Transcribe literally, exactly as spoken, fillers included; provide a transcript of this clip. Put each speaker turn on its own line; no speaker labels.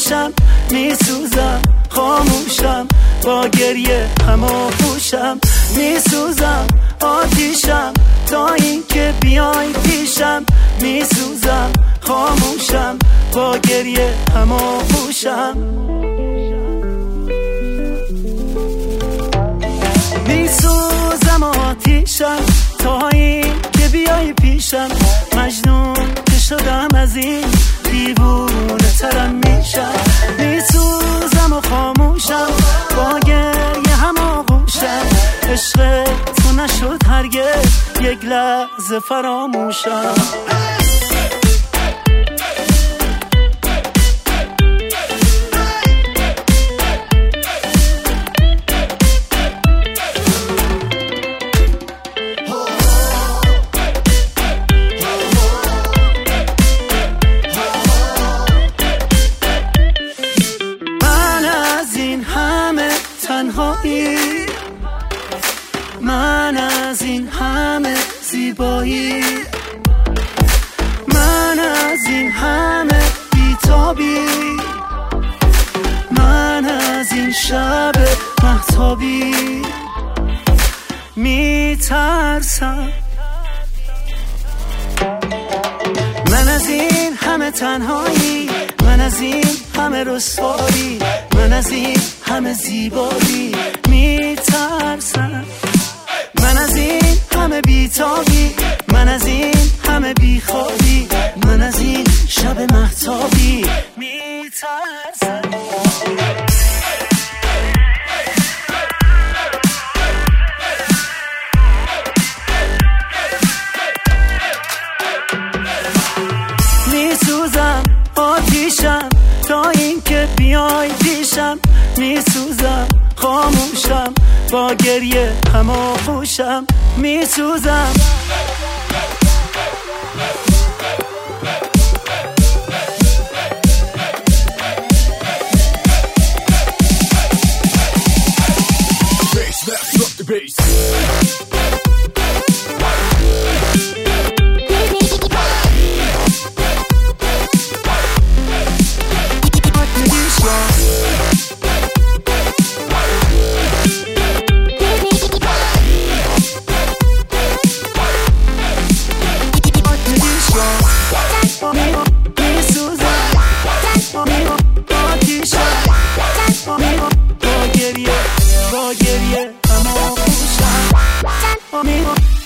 آتیشم، میسوزم خاموشم، با گریه همو پوشم. میسوزم آتیشم تا این که بیای پیشم، میسوزم خاموشم، با گریه همو پوشم. میسوزم آتیشم تا این که بیای پیشم، مجنون که شدم از این دیوونه ترم میشم. میسوزم و خاموشم، با گریه هم آغوشم، عشق تو نشد هرگز یک لحظه فراموشم. من از این همه زیبایی، من از این همه بیتابی، من از این شب مهتابی میترسم. من از این همه تنهایی، من از این همه رسوایی، من از این همه زیبایی میترسم. من از این همه بیتابی، من از این همه بیخوابی، من از این شب مهتابی میترسم. میسوزم آتیشم تا این که بیای پیشم، میسوزم خاموشم، با گریه هم آغوشم. میسوزم با گریه هم آغوشم.